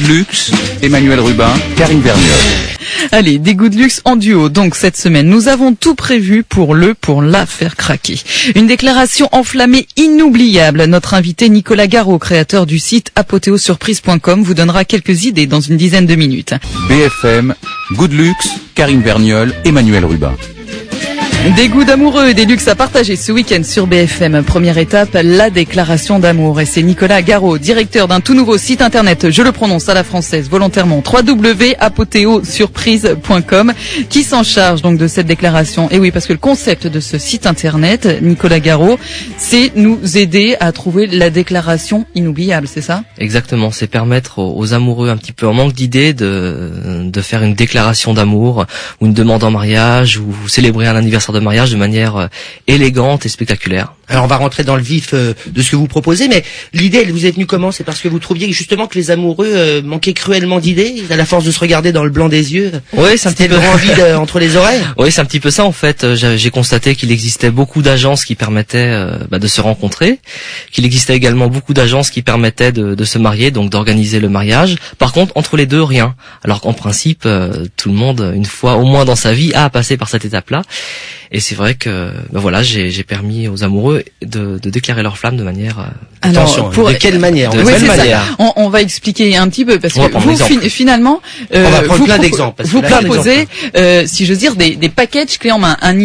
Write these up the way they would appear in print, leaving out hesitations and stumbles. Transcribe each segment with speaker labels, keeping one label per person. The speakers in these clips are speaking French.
Speaker 1: luxe, Emmanuel Rubin, Karine Verniol.
Speaker 2: Allez, des goûts de luxe en duo. Donc cette semaine, nous avons tout prévu pour la faire craquer. Une déclaration enflammée inoubliable. Notre invité Nicolas Garot, créateur du site apothéosurprise.com, vous donnera quelques idées dans une dizaine de minutes.
Speaker 1: BFM, goût de luxe, Karine Verniol, Emmanuel Rubin.
Speaker 2: Des goûts d'amoureux, des luxes à partager ce week-end sur BFM. Première étape, la déclaration d'amour. Et c'est Nicolas Garot, directeur d'un tout nouveau site internet, je le prononce à la française volontairement, www.apothéosurprise.com, qui s'en charge donc de cette déclaration. Et oui, parce que le concept de ce site internet, Nicolas Garot, c'est nous aider à trouver la déclaration inoubliable, c'est ça?
Speaker 3: Exactement, c'est permettre aux amoureux un petit peu en manque d'idées de faire une déclaration d'amour ou une demande en mariage ou célébrer un anniversaire de mariage de manière élégante et spectaculaire.
Speaker 4: Alors on va rentrer dans le vif de ce que vous proposez, mais l'idée elle vous est venue comment? C'est parce que vous trouviez justement que les amoureux manquaient cruellement d'idées, à la force de se regarder dans le blanc des yeux.
Speaker 3: Oui, c'est un petit peu
Speaker 4: le grand vide entre les oreilles.
Speaker 3: Oui, c'est un petit peu ça en fait. J'ai constaté qu'il existait beaucoup d'agences qui permettaient de se rencontrer, qu'il existait également beaucoup d'agences qui permettaient de se marier, donc d'organiser le mariage. Par contre, entre les deux, rien. Alors qu'en principe, tout le monde, une fois au moins dans sa vie, a passé par cette étape-là. Et c'est vrai que voilà, j'ai permis aux amoureux de déclarer leur flamme de manière.
Speaker 4: Attention, de quelle manière?
Speaker 2: Oui, c'est ça. On va expliquer un petit peu parce que vous finalement,
Speaker 4: on va prendre plein d'exemples.
Speaker 2: Vous proposez, si j'ose dire, des packages clés en main, un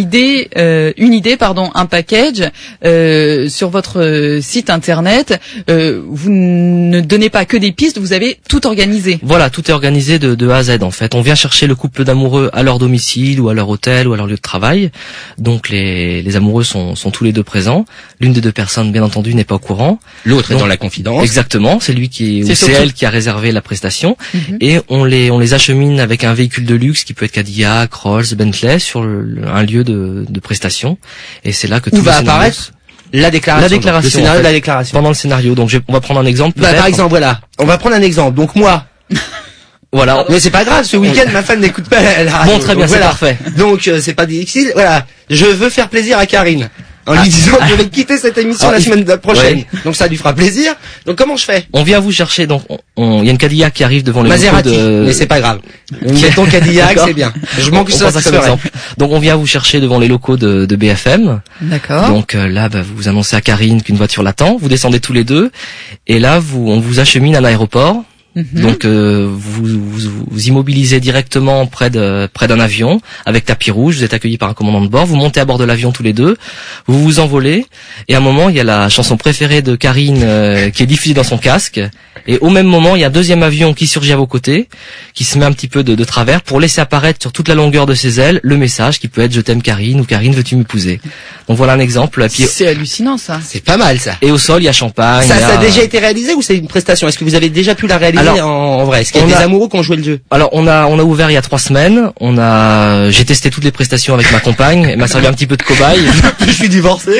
Speaker 2: package sur votre site internet. Vous ne donnez pas que des pistes, vous avez tout organisé.
Speaker 3: Voilà, tout est organisé de A à Z en fait. On vient chercher le couple d'amoureux à leur domicile ou à leur hôtel ou à leur lieu de travail. Donc les amoureux sont tous les deux présents. L'une des deux personnes, bien entendu, n'est pas au courant.
Speaker 4: L'autre est dans la confidence.
Speaker 3: Exactement, c'est lui c'est elle qui a réservé la prestation. Et on les achemine avec un véhicule de luxe qui peut être Cadillac, Rolls, Bentley sur un lieu de prestation. Et c'est là que tout va apparaître.
Speaker 4: La déclaration. Le scénario de la déclaration.
Speaker 3: Pendant le scénario. Donc on va prendre un exemple.
Speaker 4: Par exemple, voilà. On va prendre un exemple. Donc moi. Voilà. Mais c'est pas grave, ce week-end, ma femme n'écoute pas la radio.
Speaker 3: Bon, très bien, c'est parfait.
Speaker 4: Donc, c'est pas difficile. Voilà. Je veux faire plaisir à Karine. En lui disant que je vais quitter cette émission la semaine prochaine. Ouais. Donc ça lui fera plaisir. Donc comment je fais?
Speaker 3: On vient vous chercher, donc, il y a une Cadillac qui arrive devant les locaux de...
Speaker 4: mais c'est pas grave. Mettons Cadillac, c'est bien. Je manque ça,
Speaker 3: exemple. Donc on vient vous chercher devant les locaux de BFM.
Speaker 2: D'accord.
Speaker 3: Donc là, vous annoncez à Karine qu'une voiture l'attend. Vous descendez tous les deux. Et là, on vous achemine à l'aéroport. Donc vous immobilisez directement près d'un avion avec tapis rouge, vous êtes accueilli par un commandant de bord, vous montez à bord de l'avion tous les deux, vous vous envolez et à un moment il y a la chanson préférée de Karine qui est diffusée dans son casque et au même moment il y a un deuxième avion qui surgit à vos côtés, qui se met un petit peu de travers pour laisser apparaître sur toute la longueur de ses ailes le message qui peut être je t'aime Karine ou Karine veux-tu m'épouser. Donc voilà un exemple.
Speaker 2: C'est hallucinant ça.
Speaker 4: C'est pas mal ça.
Speaker 3: Et au sol il y a champagne.
Speaker 4: Ça a déjà été réalisé ou c'est une prestation? Est-ce que vous avez déjà pu la réaliser? Alors, en vrai, est-ce qu'il y a des amoureux qui ont joué le jeu?
Speaker 3: Alors on a ouvert il y a 3 semaines. J'ai testé toutes les prestations avec ma compagne. Elle m'a servi un petit peu de cobaye.
Speaker 4: Je suis divorcé.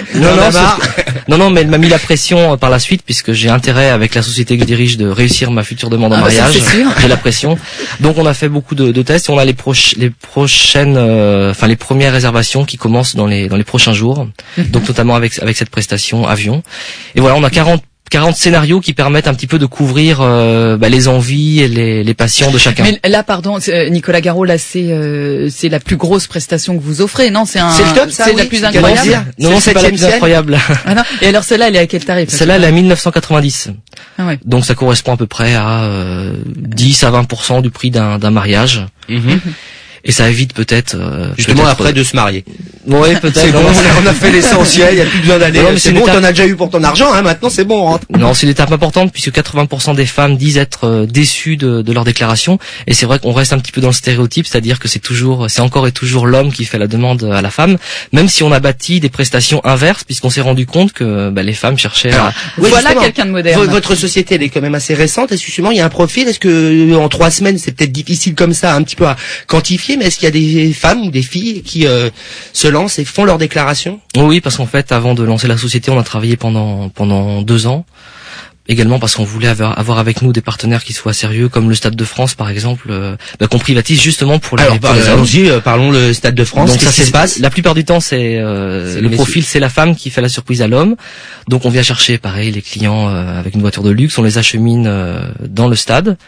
Speaker 3: Non, mais elle m'a mis la pression par la suite puisque j'ai intérêt avec la société que je dirige de réussir ma future demande en mariage. J'ai la pression. Donc on a fait beaucoup de tests et on a les prochaines, les premières réservations qui commencent dans les prochains jours. Donc notamment avec cette prestation avion. Et voilà, on a 40 scénarios qui permettent un petit peu de couvrir les envies et les passions de chacun.
Speaker 2: Mais là, pardon, Nicolas Garot, là c'est la plus grosse prestation que vous offrez, non? C'est
Speaker 4: le top, ça,
Speaker 2: la plus incroyable.
Speaker 3: Non, c'est pas la plus incroyable.
Speaker 2: Ah non. Et alors celle-là, elle est à quel tarif?
Speaker 3: Celle-là, elle est à 1990.
Speaker 2: Ah ouais.
Speaker 3: Donc ça correspond à peu près à 10 à 20% du prix d'un mariage. Et ça évite peut-être
Speaker 4: justement après de se marier.
Speaker 3: Oui, peut-être.
Speaker 4: C'est bon, on a fait l'essentiel, il y a plus besoin d'aller. C'est bon, t'en as déjà eu pour ton argent, hein, maintenant c'est bon, on rentre.
Speaker 3: Non, c'est une étape importante puisque 80% des femmes disent être déçues de leur déclaration et c'est vrai qu'on reste un petit peu dans le stéréotype, c'est-à-dire que c'est encore et toujours l'homme qui fait la demande à la femme, même si on a bâti des prestations inverses puisqu'on s'est rendu compte que les femmes cherchaient
Speaker 2: voilà quelqu'un de moderne.
Speaker 4: Votre société elle est quand même assez récente, est-ce que justement il y a un profil, est-ce que en 3 semaines c'est peut-être difficile comme ça un petit peu à quantifier, mais est-ce qu'il y a des femmes ou des filles qui se lancent et font leur déclaration?
Speaker 3: Oui, parce qu'en fait, avant de lancer la société, on a travaillé pendant 2 ans. Également parce qu'on voulait avoir avec nous des partenaires qui soient sérieux, comme le Stade de France, par exemple, qu'on privatise justement pour les.
Speaker 4: Alors, allons-y, parlons le Stade de France.
Speaker 3: Donc
Speaker 4: qu'est-ce qui se passe?
Speaker 3: La plupart du temps, c'est le profil, c'est la femme qui fait la surprise à l'homme. Donc, on vient chercher, pareil, les clients avec une voiture de luxe, on les achemine dans le stade.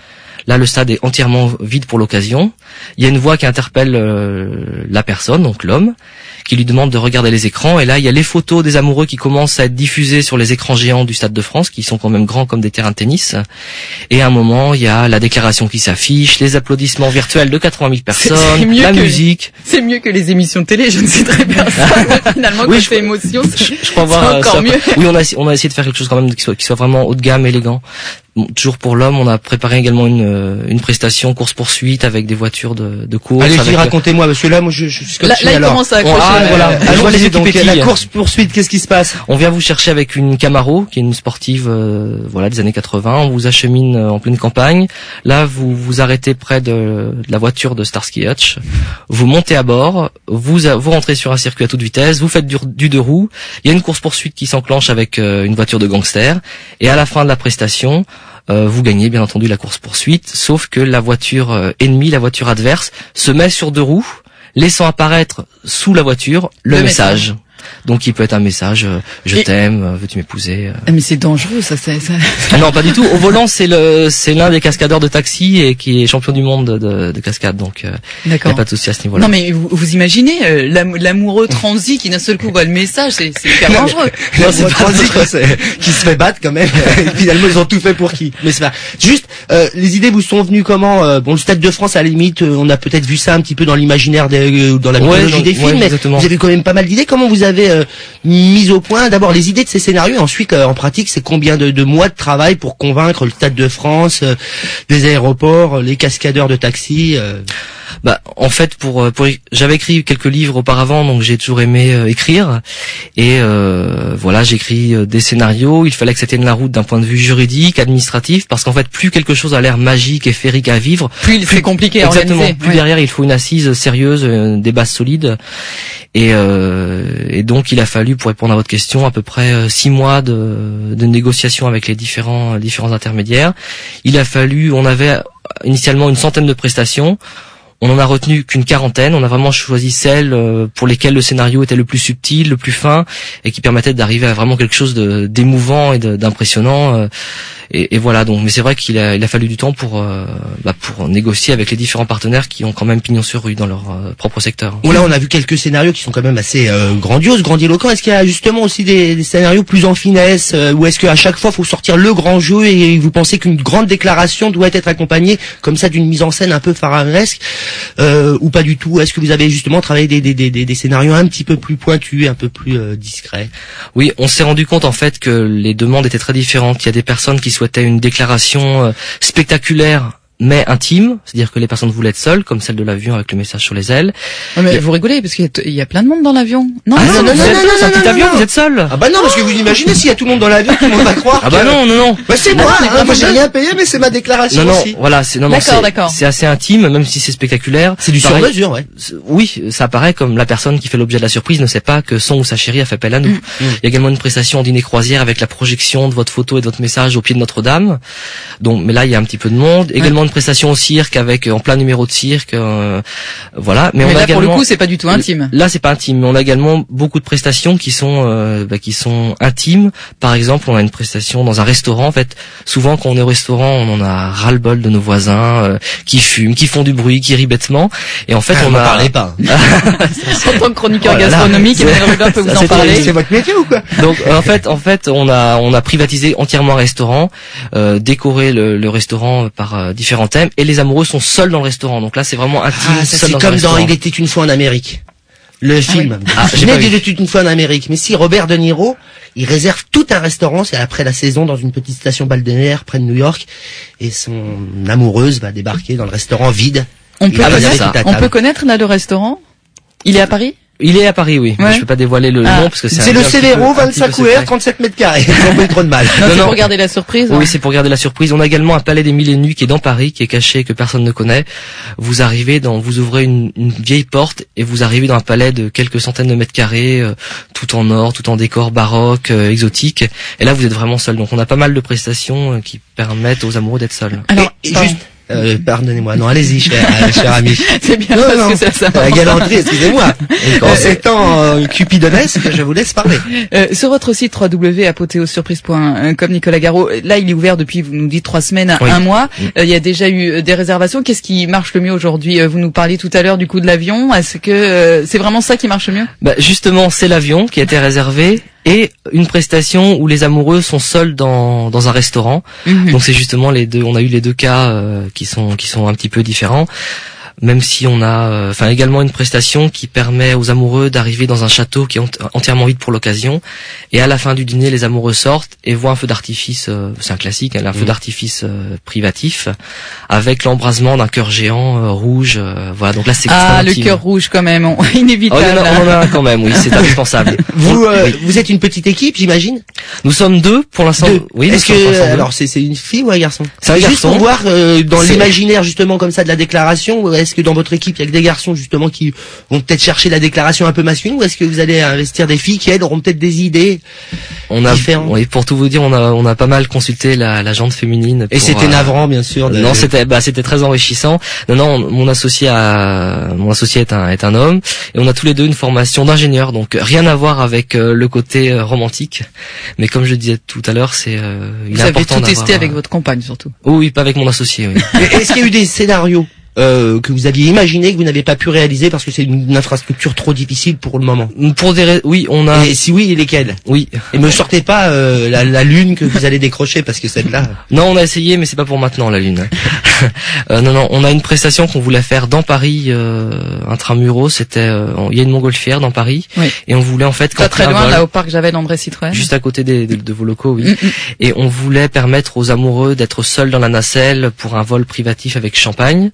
Speaker 3: Là, le stade est entièrement vide pour l'occasion. Il y a une voix qui interpelle la personne, donc l'homme, qui lui demande de regarder les écrans. Et là, il y a les photos des amoureux qui commencent à être diffusées sur les écrans géants du Stade de France, qui sont quand même grands comme des terrains de tennis. Et à un moment, il y a la déclaration qui s'affiche, les applaudissements virtuels de 80 000 personnes, la musique.
Speaker 2: C'est mieux que les émissions de télé, je ne sais très bien ça. Finalement,
Speaker 3: Oui,
Speaker 2: quand je fais émotion,
Speaker 3: Je crois voir
Speaker 2: encore mieux.
Speaker 3: Oui, on a essayé de faire quelque chose quand même qui soit vraiment haut de gamme, élégant. Bon, toujours pour l'homme, on a préparé également une prestation course-poursuite avec des voitures de course.
Speaker 4: Allez-y, racontez-moi, parce que là, moi, je suis scotché.
Speaker 2: Là, il commence à accrocher.
Speaker 3: voilà.
Speaker 4: Allons-y, donc,
Speaker 3: équipes
Speaker 4: la
Speaker 3: équipes.
Speaker 4: course-poursuite, qu'est-ce qui se passe?
Speaker 3: On vient vous chercher avec une Camaro, qui est une sportive, des années 80. On vous achemine en pleine campagne. Là, vous vous arrêtez près de la voiture de Starsky Hutch. Vous montez à bord. Vous rentrez sur un circuit à toute vitesse. Vous faites du deux roues. Il y a une course-poursuite qui s'enclenche avec une voiture de gangster. Et à la fin de la prestation, vous gagnez bien entendu la course-poursuite, sauf que la voiture ennemie, la voiture adverse, se met sur deux roues, laissant apparaître sous la voiture le message. Donc il peut être un message je t'aime, veux-tu m'épouser
Speaker 2: Mais c'est dangereux, ça.
Speaker 3: Ah non, pas du tout. Au volant, c'est l'un des cascadeurs de taxi et qui est champion du monde de cascade. Donc il n'y a pas de souci à ce niveau-là.
Speaker 2: Non mais vous imaginez l'amoureux transi qui d'un seul coup voit le message, c'est hyper dangereux.
Speaker 4: Non, c'est transi, quoi, qui se fait battre quand même. Finalement, ils ont tout fait pour qui? Mais c'est pas. Juste, les idées vous sont venues comment? Bon, le Stade de France, à la limite, on a peut-être vu ça un petit peu dans l'imaginaire dans la mythologie des films, mais
Speaker 3: exactement.
Speaker 4: vous avez quand même pas mal d'idées. Comment vous avez mis au point d'abord les idées de ces scénarios, et ensuite en pratique, c'est combien de mois de travail pour convaincre le Stade de France, des aéroports, les cascadeurs de taxi?
Speaker 3: En fait, j'avais écrit quelques livres auparavant, donc j'ai toujours aimé écrire. Et j'écris des scénarios. Il fallait que ça tienne la route d'un point de vue juridique, administratif, parce qu'en fait, plus quelque chose a l'air magique et féerique à vivre,
Speaker 2: plus c'est compliqué à
Speaker 3: exactement,
Speaker 2: organiser.
Speaker 3: plus derrière il faut une assise sérieuse, des bases solides. Et donc il a fallu, pour répondre à votre question, à peu près 6 mois de négociations avec les différents intermédiaires. On avait initialement une centaine de prestations. On en a retenu qu'une quarantaine. On a vraiment choisi celles pour lesquelles le scénario était le plus subtil, le plus fin, et qui permettait d'arriver à vraiment quelque chose d'émouvant et d'impressionnant. Et voilà. Donc, mais c'est vrai qu'il a fallu du temps pour négocier avec les différents partenaires qui ont quand même pignon sur rue dans leur propre secteur.
Speaker 4: Bon, là, on a vu quelques scénarios qui sont quand même assez grandioses, grandiloquents. Est-ce qu'il y a justement aussi des scénarios plus en finesse, ou est-ce qu'à chaque fois, faut sortir le grand jeu et vous pensez qu'une grande déclaration doit être accompagnée comme ça d'une mise en scène un peu pharaonesque, ou pas du tout? Est-ce que vous avez justement travaillé des scénarios un petit peu plus pointus, un peu plus discrets?
Speaker 3: Oui, on s'est rendu compte en fait que les demandes étaient très différentes. Il y a des personnes qui souhaitaient une déclaration spectaculaire mais intime, c'est-à-dire que les personnes voulaient être seules, comme celle de l'avion avec le message sur les ailes.
Speaker 2: Mais vous rigolez parce qu'il y a plein de monde dans l'avion. Non,
Speaker 3: c'est un petit avion, vous êtes seul.
Speaker 4: Ah bah non, parce que vous imaginez s'il y a tout le monde dans l'avion, tout le monde va croire.
Speaker 3: Ah bah non.
Speaker 4: Bah c'est moi. Moi j'ai rien payé, mais c'est ma déclaration aussi.
Speaker 3: Voilà,
Speaker 2: d'accord.
Speaker 3: C'est assez intime, même si c'est spectaculaire.
Speaker 4: C'est du sur-mesure, ouais.
Speaker 3: Oui, ça apparaît comme la personne qui fait l'objet de la surprise ne sait pas que son ou sa chérie a fait appel à nous. Il y a également une prestation en dîner croisière avec la projection de votre photo et de votre message au pied de Notre-Dame. Donc, mais là il y a un petit peu de monde. Également une prestation au cirque avec en plein numéro de cirque, voilà. Mais on
Speaker 2: là
Speaker 3: a également,
Speaker 2: pour le coup c'est pas du tout intime.
Speaker 3: Là c'est pas intime, mais on a également beaucoup de prestations qui sont intimes. Par exemple, on a une prestation dans un restaurant. En fait, souvent quand on est au restaurant, on en a ras-le-bol de nos voisins qui fument, qui font du bruit, qui rient bêtement. Et en fait,
Speaker 4: parlez pas.
Speaker 2: En tant que chroniqueur gastronomique, Emmanuel Rubin peut vous en parler.
Speaker 4: C'est votre métier ou quoi?
Speaker 3: Donc en fait, on a privatisé entièrement un restaurant, décoré le restaurant par différents thèmes, et les amoureux sont seuls dans le restaurant. Donc là, c'est vraiment intime.
Speaker 4: C'est comme dans Il était une fois en Amérique. Le film. Il était une fois en Amérique. Mais si Robert De Niro, il réserve tout un restaurant, c'est après la saison, dans une petite station balnéaire près de New York, et son amoureuse va débarquer dans le restaurant vide.
Speaker 2: On peut connaître là le restaurant? Il est à Paris?
Speaker 3: Il est à Paris, oui. Mais je peux pas dévoiler le nom parce que c'est
Speaker 4: le Célero, 25 ouverts, 37 mètres carrés. Ils ont pas eu trop de mal.
Speaker 2: Non, pour garder la surprise.
Speaker 3: Oui, c'est pour garder la surprise. On a également un palais des Mille et Nuits qui est dans Paris, qui est caché, que personne ne connaît. Vous ouvrez une vieille porte et vous arrivez dans un palais de quelques centaines de mètres carrés, tout en or, tout en décor baroque, exotique. Et là, vous êtes vraiment seul. Donc, on a pas mal de prestations qui permettent aux amoureux d'être seuls.
Speaker 2: Alors,
Speaker 4: Pardonnez-moi. Non, allez-y, cher ami.
Speaker 2: C'est bien parce que ça
Speaker 4: la galanterie, excusez-moi. En ces temps cupidonesques, je vous laisse parler.
Speaker 2: Sur votre site www.apothéosurprise.com, Nicolas Garot, là il est ouvert depuis, vous nous dites 3 semaines à 1 mois. Il y a déjà eu des réservations. Qu'est-ce qui marche le mieux aujourd'hui? Vous nous parliez tout à l'heure du coût de l'avion. Est-ce que c'est vraiment ça qui marche le mieux?
Speaker 3: Justement, c'est l'avion qui a été réservé et une prestation où les amoureux sont seuls dans un restaurant. Donc c'est justement les deux. On a eu les deux cas qui sont un petit peu différents. Même si on a également une prestation qui permet aux amoureux d'arriver dans un château qui est entièrement vide pour l'occasion, et à la fin du dîner les amoureux sortent et voient un feu d'artifice, c'est un classique, un feu d'artifice privatif avec l'embrasement d'un cœur géant rouge, voilà. Donc là c'est
Speaker 2: le cœur rouge quand même, inévitable.
Speaker 3: On en a un quand même, oui, c'est indispensable.
Speaker 4: Vous êtes une petite équipe, j'imagine?
Speaker 3: Nous sommes 2 pour l'instant. Oui.
Speaker 4: Est-ce que alors c'est une fille ou un garçon?
Speaker 3: C'est un
Speaker 4: juste
Speaker 3: garçon.
Speaker 4: Pour voir dans l'imaginaire justement comme ça de la déclaration. Est-ce que dans votre équipe, il y a que des garçons justement qui vont peut-être chercher la déclaration un peu masculine, ou est-ce que vous allez investir des filles qui elles auront peut-être des idées différentes?
Speaker 3: Oui, pour tout vous dire, on a pas mal consulté la gente féminine.
Speaker 4: Et c'était navrant, bien sûr.
Speaker 3: Non, c'était très enrichissant. Non, mon associé est un homme, et on a tous les deux une formation d'ingénieur, donc rien à voir avec le côté romantique. Mais comme je disais tout à l'heure, il est important.
Speaker 2: Vous avez tout testé avec votre compagne surtout?
Speaker 3: Oui, pas avec mon associé. Oui.
Speaker 4: Est-ce qu'il y a eu des scénarios que vous aviez imaginé que vous n'avez pas pu réaliser parce que c'est une infrastructure trop difficile pour le moment?
Speaker 3: Oui, on a.
Speaker 4: Et si oui, lesquels?
Speaker 3: Oui.
Speaker 4: Et me sortez pas la lune que vous allez décrocher, parce que celle-là.
Speaker 3: Non, on a essayé, mais c'est pas pour maintenant la lune. Non, on a une prestation qu'on voulait faire dans Paris, intramuros. C'était, il y a une montgolfière dans Paris, et on voulait en fait.
Speaker 2: Pas très loin, là au parc Javel André Citroën.
Speaker 3: Juste à côté de vos locaux, oui. Et on voulait permettre aux amoureux d'être seuls dans la nacelle pour un vol privatif avec champagne.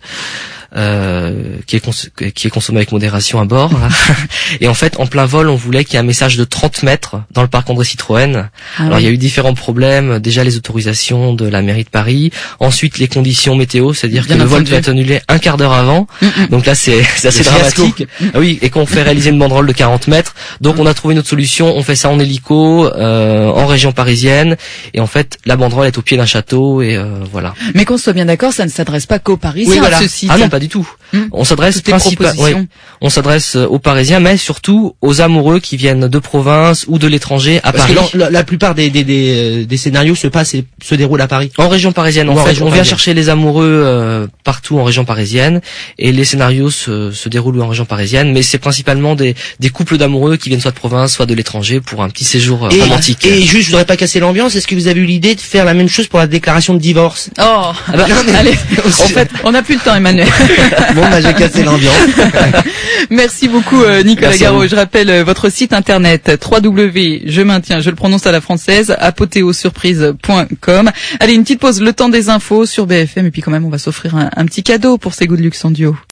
Speaker 3: Qui est consommé avec modération à bord. Et en fait, en plein vol, on voulait qu'il y ait un message de 30 mètres dans le parc André Citroën. Alors, il y a eu différents problèmes. Déjà, les autorisations de la mairie de Paris. Ensuite, les conditions météo, c'est-à-dire que le vol doit être annulé un quart d'heure avant. Donc là, c'est assez dramatique. Oui, et qu'on fait réaliser une banderole de 40 mètres. Donc, on a trouvé une autre solution. On fait ça en hélico, en région parisienne. Et en fait, la banderole est au pied d'un château, et voilà.
Speaker 2: Mais qu'on soit bien d'accord, ça ne s'adresse pas qu'aux Parisiens, ce site.
Speaker 3: Ah non, pas du tout. On s'adresse on s'adresse aux Parisiens, mais surtout aux amoureux qui viennent de province ou de l'étranger à Paris.
Speaker 4: Parce que la plupart des scénarios se déroulent à Paris.
Speaker 3: En région parisienne, en fait, on vient chercher les amoureux partout en région parisienne, et les scénarios se déroulent en région parisienne, mais c'est principalement des couples d'amoureux qui viennent soit de province, soit de l'étranger pour un petit séjour romantique.
Speaker 4: Et juste, je voudrais pas casser l'ambiance, est-ce que vous avez eu l'idée de faire la même chose pour la déclaration de divorce?
Speaker 2: Allez, en fait, on n'a plus le temps, Emmanuel.
Speaker 4: Bon, j'ai cassé l'ambiance.
Speaker 2: Merci beaucoup, Nicolas Garot. Je rappelle votre site internet je le prononce à la française, apothéosurprise.com. Allez, une petite pause, le temps des infos sur BFM, et puis quand même, on va s'offrir un petit cadeau pour ces Good Luxe en duo.